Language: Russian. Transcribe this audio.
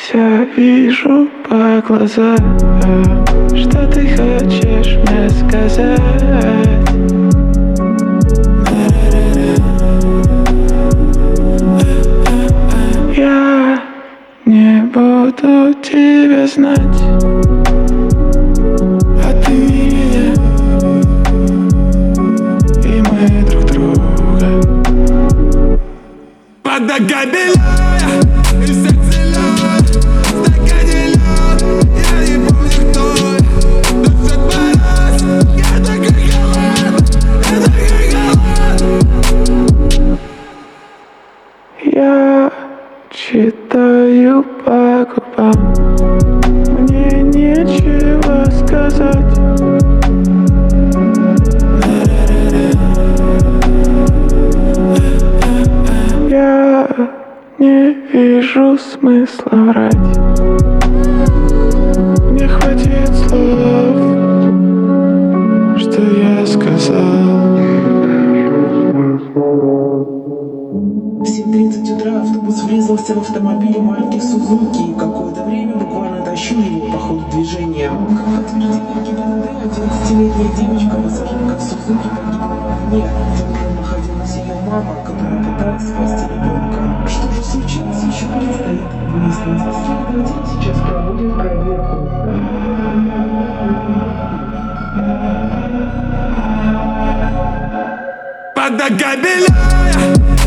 Все вижу по глазам, что ты хочешь мне сказать. Я не буду тебя знать, а ты меня, и мы друг друга. Под ногами лед, и в сердце лед, в стакане лед. Я не помню, кто я, дышит мороз. Я такой холод, я такой холод. Я читаю по губам, мне нечего сказать. Я не вижу смысла врать. Мне хватит слов, что я сказал. В 7:30 утра автобус врезался в автомобиль марки Сузуки и какое-то время буквально тащил его по ходу движения. Как подтверждение ГИБДД, 11-летняя девочка, пассажирка Сузуки, погибла в огне. За рулем находилась ее мама, которая пыталась спасти ребенка. Что же случилось, еще предстоит выяснить. Следователи сейчас проводят проверку. Под ногами лед.